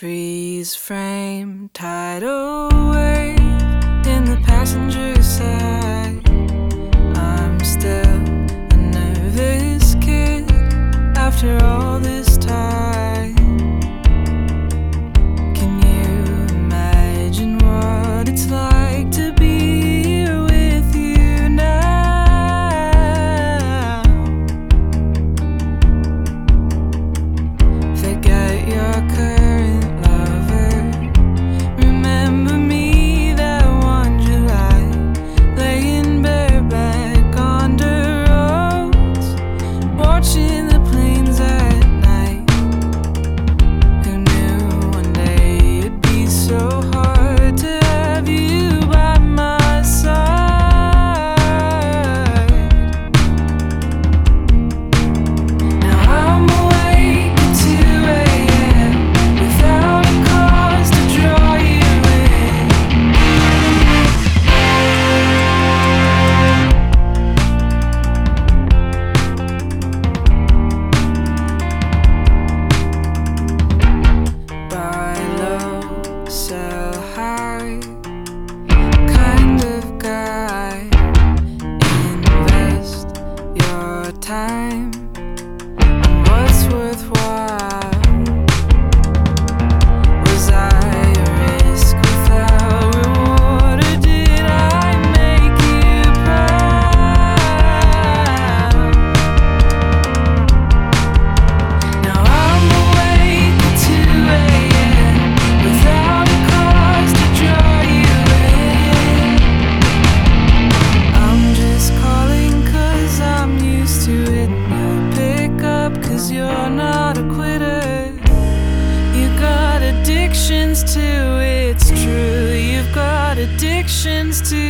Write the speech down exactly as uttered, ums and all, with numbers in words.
Freeze frame, tidal wave in the passenger side. I'm still a nervous kid after all this time. Can you imagine what it's like to be here with you now? Forget your current lover. Remember me that one July, laying bareback on the roads, watching the planes at night. Who knew one day it'd be so hard to have you by my side? Now I'm awake at two a m without a cause to draw you in. Buy low, sell high, kind of guy. Invest your time in what's worthwhile. Was I a risk without reward, or did I make you proud? Now I'm awake at two a m without a cause to draw you in. I'm just calling 'cause I'm used to it. You pick up 'cause you're not a quitter. You got addictions too, it's true. You've got addictions too.